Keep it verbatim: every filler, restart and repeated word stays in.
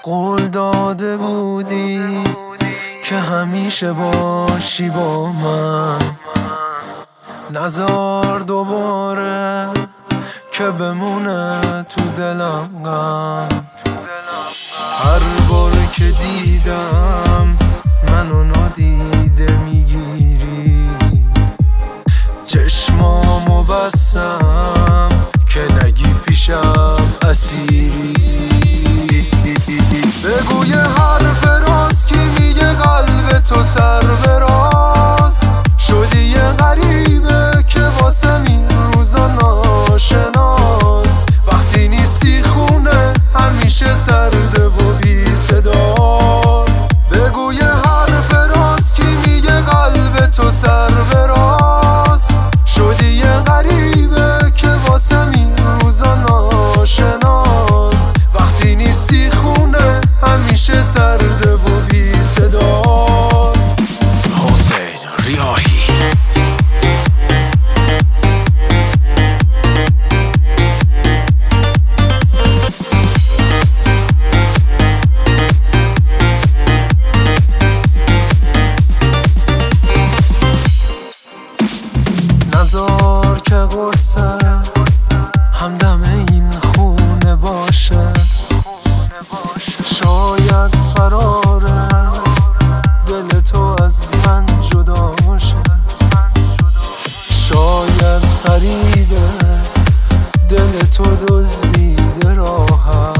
قول داده بودی که همیشه باشی با من، نزار دوباره که بمونه تو دلم غم. هر بار که دیدم منو نادیده میگیری، چشمامو بستم که نگی پیشم اسیری. بگو یه حرف راست کی میگه قلب تو سر به راست، شدی یه غریبه که واسه این روزا ناشناس. وقتی نیستی خونه همیشه سرده و بی صداست. بگو یه حرف راست کی میگه قلب تو سر به راست، شدی یه غریبه که واسه این روزا ناشناس. وقتی نیستی خونه همیشه سرده و بی صداست. حسین ریاحی. نزار که غصه همدم این خونه باشه، شاید قراره دل تو از من جدا شه. شاید غریبه دل تو دزدیده راحت،